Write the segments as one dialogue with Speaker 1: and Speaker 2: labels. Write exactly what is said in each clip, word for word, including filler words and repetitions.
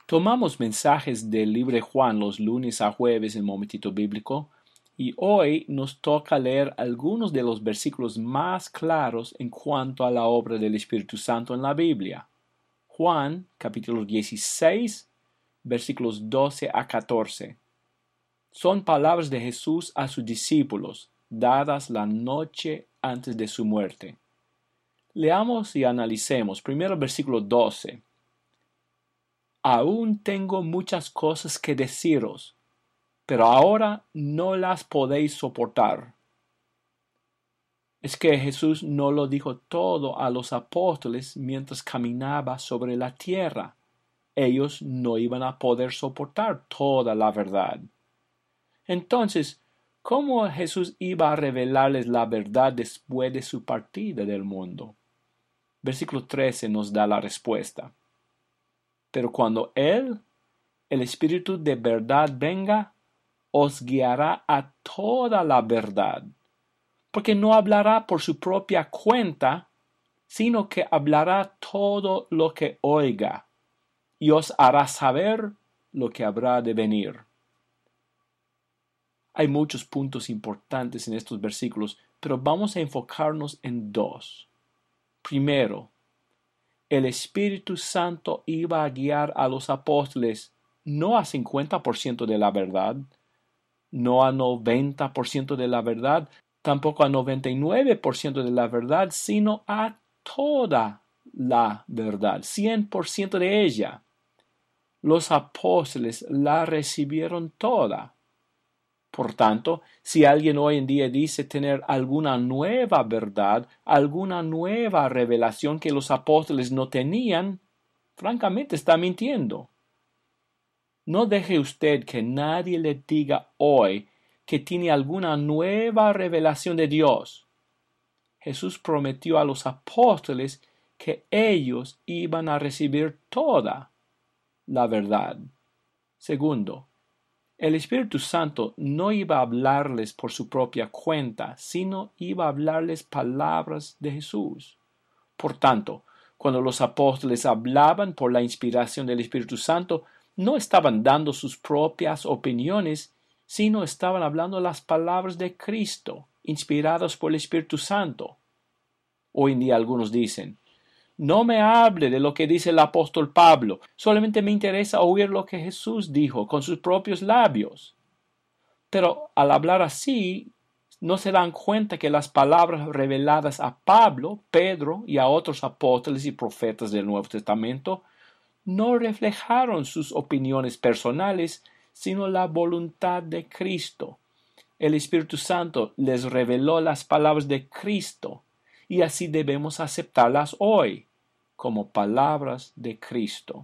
Speaker 1: Tomamos mensajes del libro de Juan los lunes a jueves en Momentito Bíblico y hoy nos toca leer algunos de los versículos más claros en cuanto a la obra del Espíritu Santo en la Biblia. Juan capítulo dieciséis, versículos doce a catorce. Son palabras de Jesús a sus discípulos, dadas la noche antes de su muerte. Leamos y analicemos. Primero el versículo doce. Aún tengo muchas cosas que deciros, pero ahora no las podéis soportar. Es que Jesús no lo dijo todo a los apóstoles mientras caminaba sobre la tierra. Ellos no iban a poder soportar toda la verdad. Entonces, ¿cómo Jesús iba a revelarles la verdad después de su partida del mundo? Versículo trece nos da la respuesta. Pero cuando Él, el Espíritu de verdad, venga, os guiará a toda la verdad, porque no hablará por su propia cuenta, sino que hablará todo lo que oiga, y os hará saber lo que habrá de venir. Hay muchos puntos importantes en estos versículos, pero vamos a enfocarnos en dos. Primero, el Espíritu Santo iba a guiar a los apóstoles no a cincuenta por ciento de la verdad, no a noventa por ciento de la verdad, tampoco a noventa y nueve por ciento de la verdad, sino a toda la verdad, cien por ciento de ella. Los apóstoles la recibieron toda. Por tanto, si alguien hoy en día dice tener alguna nueva verdad, alguna nueva revelación que los apóstoles no tenían, francamente está mintiendo. No deje usted que nadie le diga hoy que tiene alguna nueva revelación de Dios. Jesús prometió a los apóstoles que ellos iban a recibir toda la verdad. Segundo, el Espíritu Santo no iba a hablarles por su propia cuenta, sino iba a hablarles palabras de Jesús. Por tanto, cuando los apóstoles hablaban por la inspiración del Espíritu Santo, no estaban dando sus propias opiniones, sino estaban hablando las palabras de Cristo, inspiradas por el Espíritu Santo. Hoy en día algunos dicen, no me hable de lo que dice el apóstol Pablo, solamente me interesa oír lo que Jesús dijo con sus propios labios. Pero al hablar así, no se dan cuenta que las palabras reveladas a Pablo, Pedro y a otros apóstoles y profetas del Nuevo Testamento no reflejaron sus opiniones personales, sino la voluntad de Cristo. El Espíritu Santo les reveló las palabras de Cristo, y así debemos aceptarlas hoy como palabras de Cristo.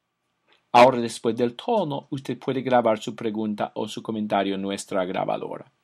Speaker 1: Ahora, después del tono, usted puede grabar su pregunta o su comentario en nuestra grabadora.